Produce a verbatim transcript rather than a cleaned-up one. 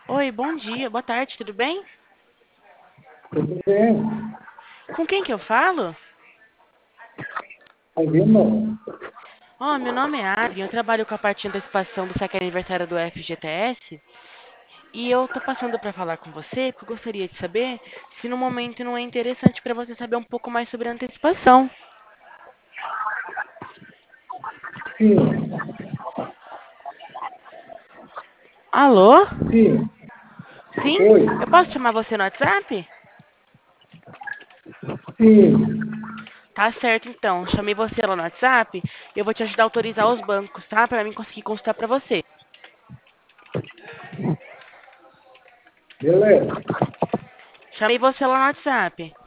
Oi, bom dia, boa tarde, tudo bem? Tudo bem? Com quem que eu falo? Ouvindo? Oh, meu nome é Adrien, eu trabalho com a parte de antecipação do saque aniversário do F G T S e eu tô passando para falar com você porque eu gostaria de saber se no momento não é interessante para você saber um pouco mais sobre a antecipação. Sim, Alô? sim. Sim? Oi, Eu posso chamar você no WhatsApp? sim. Tá certo, então. Chamei você lá no WhatsApp e eu vou te ajudar a autorizar os bancos, tá? Para mim conseguir consultar para você. Beleza. Chamei você lá no WhatsApp.